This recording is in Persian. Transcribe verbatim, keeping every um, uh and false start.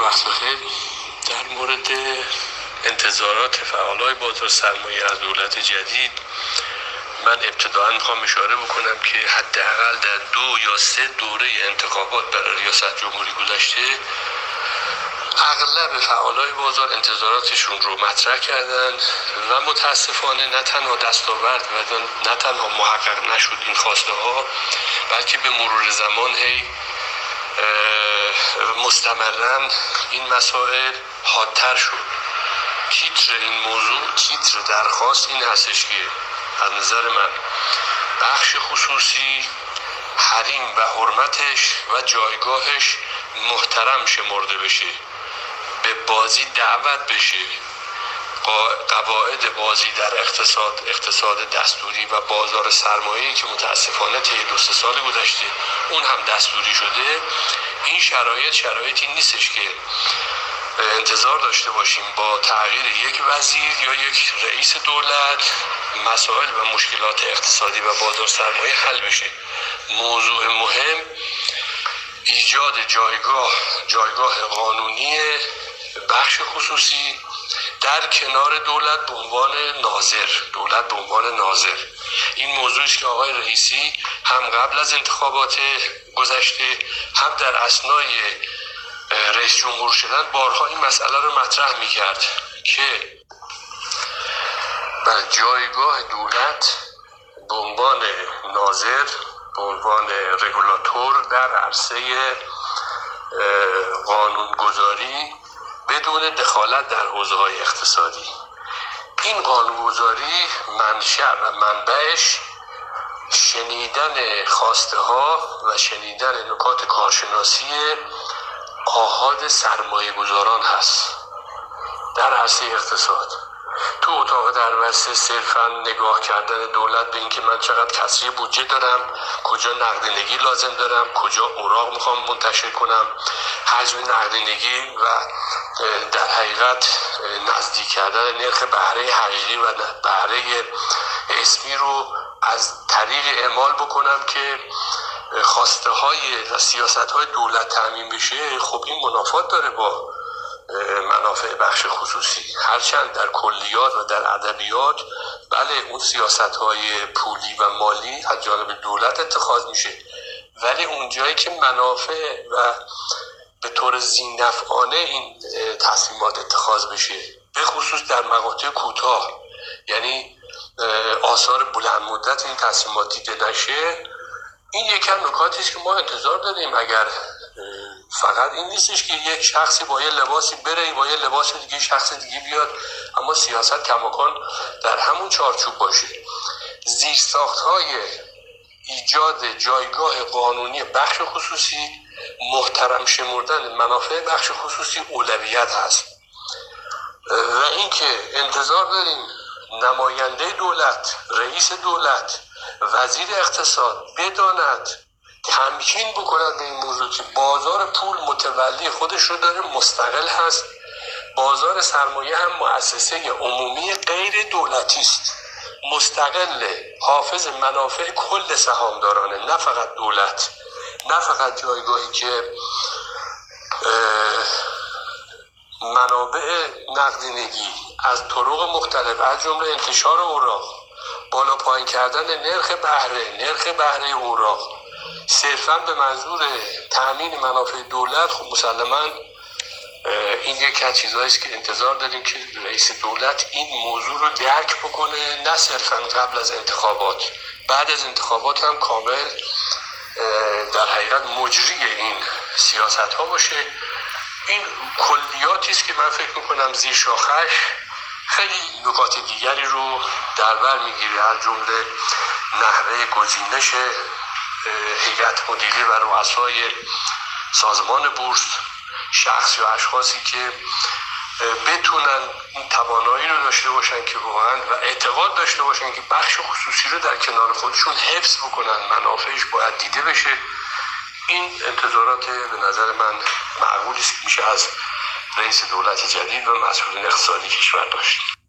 وقت بخیر. در مورد انتظارات فعالای بازار سرمایه از دولت جدید، من ابتداً میخوام اشاره بکنم که حداقل در دو یا سه دوره انتخابات برای ریاست جمهوری گذشته اغلب فعالای بازار انتظاراتشون رو مطرح کردن و متاسفانه نه تنها دستاورد و نه تنها محقق نشد این خواسته ها، بلکه به مرور زمان هی مستمرن این مسائل حادتر شد. تیتر این موضوع، تیتر درخواست این هستش که از نظر من بخش خصوصی حریم و حرمتش و جایگاهش محترم شمرده بشه، به بازی دعوت بشه، قواعد بازی در اقتصاد اقتصاد دستوری و بازار سرمایه‌ای که متاسفانه طی دو سه سال گذشته اون هم دستوری شده، این شرایط شرایطی نیستش که انتظار داشته باشیم با تغییر یک وزیر یا یک رئیس دولت مسائل و مشکلات اقتصادی و بازار سرمایه حل بشه. موضوع مهم ایجاد جایگاه جایگاه قانونی بخش خصوصی در کنار دولت به عنوان ناظر دولت به عنوان ناظر این موضوعی است که آقای رئیسی هم قبل از انتخابات گذشته هم در اثنای رئیس جمهور شدن بارها این مسئله رو مطرح می‌کرد که بر جایگاه دولت به عنوان ناظر به عنوان رگولاتور در عرصه قانونگذاری بدون دخالت در حوزه‌های اقتصادی. این قانونگذاری منشأ و منبعش شنیدن خواسته ها و شنیدن نکات کارشناسی آحاد سرمایه گذاران هست در عرصه اقتصاد. تو اتاق دربسته صرفا نگاه کردن دولت به اینکه من چقدر کسری بودجه دارم، کجا نقدینگی لازم دارم، کجا اوراق میخوام منتشر کنم، حجم نقدینگی و در حقیقت نزدیک کردن نرخ بهره حقیقی و بهره اسمی رو از طریق اعمال بکنم که خواسته های و سیاست های دولت تامین بشه. خب این منافات داره با منافع بخش خصوصی، هرچند در کلیات و در ادبیات بله اون سیاست های پولی و مالی از جانب دولت اتخاذ میشه، ولی اون جایی که منافع و به طور ذی‌نفعانه این تصمیمات اتخاذ بشه، به خصوص در مقاطع کوتاه، یعنی آثار بلند مدت این تصمیمات دیده نشه، این یکم نکاتی است که ما انتظار داریم. اگر فقط این نیستش که یک شخصی با یه لباسی بره با یه لباس دیگه شخص دیگه بیاد، اما سیاست کماکان در همون چارچوب باشه. زیرساخت‌های ایجاد جایگاه قانونی بخش خصوصی، محترم شمردن منافع بخش خصوصی اولویت هست و اینکه انتظار داریم نماینده دولت، رئیس دولت، وزیر اقتصاد بداند تمکین بکند به این موضوع که بازار پول متولی خودش رو داره، مستقل هست. بازار سرمایه هم مؤسسه عمومی غیر دولتی است، مستقل، حافظ منافع کل سهامدارانه، نه فقط دولت، نه فقط جایگاهی که منابع نقدینگی از طرق مختلف از جمله انتشار اوراق، بالا پایین کردن نرخ بهره نرخ بهره اوراق صرفاً به منظور تأمین منافع دولت، خب مسلماً این یکی از چیزهایی است که انتظار داریم که رئیس دولت این موضوع رو درک بکنه، نه صرفاً قبل از انتخابات، بعد از انتخابات هم کامل در حقیقت مجری این سیاست ها باشه. این کلیاتی است که من فکر میکنم زیر شاخش خیلی نکات دیگری رو در بر میگیره، از جمله نحوه گزینش هیئت مدیره و رؤسای سازمان بورس، شخص یا اشخاصی که بتونن این توانایی رو داشته باشن که واقعا و اعتقاد داشته باشن که بخش خصوصی رو در کنار خودشون حفظ بکنن، منافعش باید دیده بشه. این انتظارات به نظر من معقولی است که میشه از رئیس دولت جدید و مسئولین اقتصادی کشور داشت.